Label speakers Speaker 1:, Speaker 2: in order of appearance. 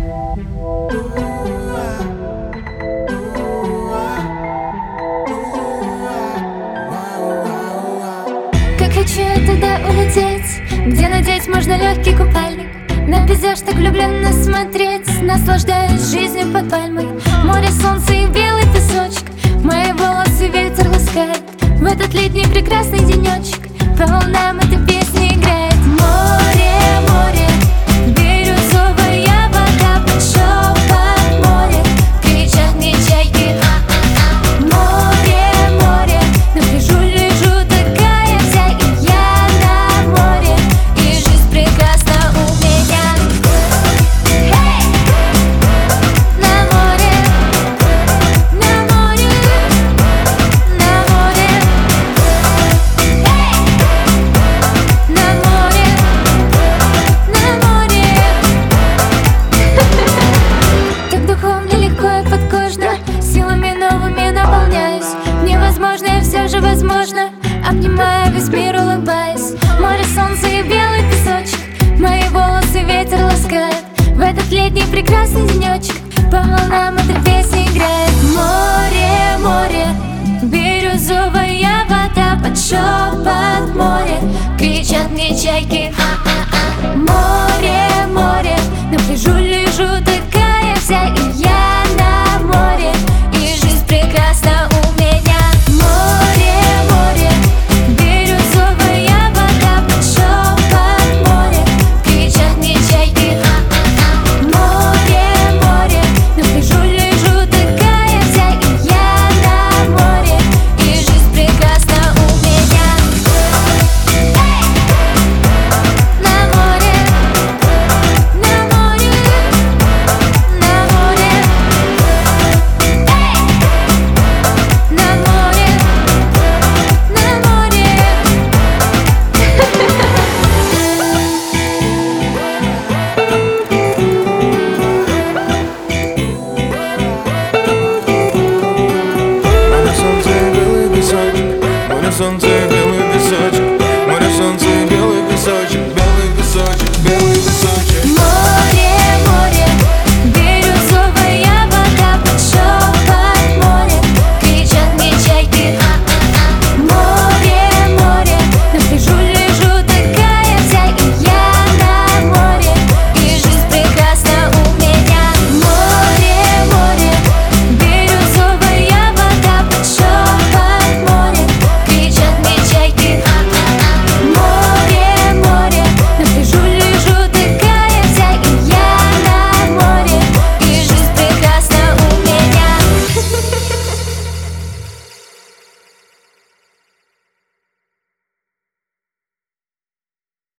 Speaker 1: Как хочу я туда улететь, где надеть можно легкий купальник, на пейзаж так влюбленно смотреть, наслаждаясь жизнью под пальмой. Море, солнце и белый песочек, мои волосы ветер ласкает. В этот летний прекрасный денечек по волнам эта песня играет. Море, море, бирюзовая вода под шепот моря, кричат мне чайки. Море, море, на пляжу лежу такая вся, и я на море, и жизнь прекрасна у меня. На море, на море, на море, на море, на море. Так духовно, легко и подкожно, силами новыми наполняюсь. Невозможное все же возможно, обнимая весь мир, улыбаясь. Море, солнце и белый песочек, мои волосы ветер ласкает. В этот летний прекрасный денечек по волнам эта песня играет. Море, море, бирюзовая вода под шепот моря, кричат мне чайки. Море, море,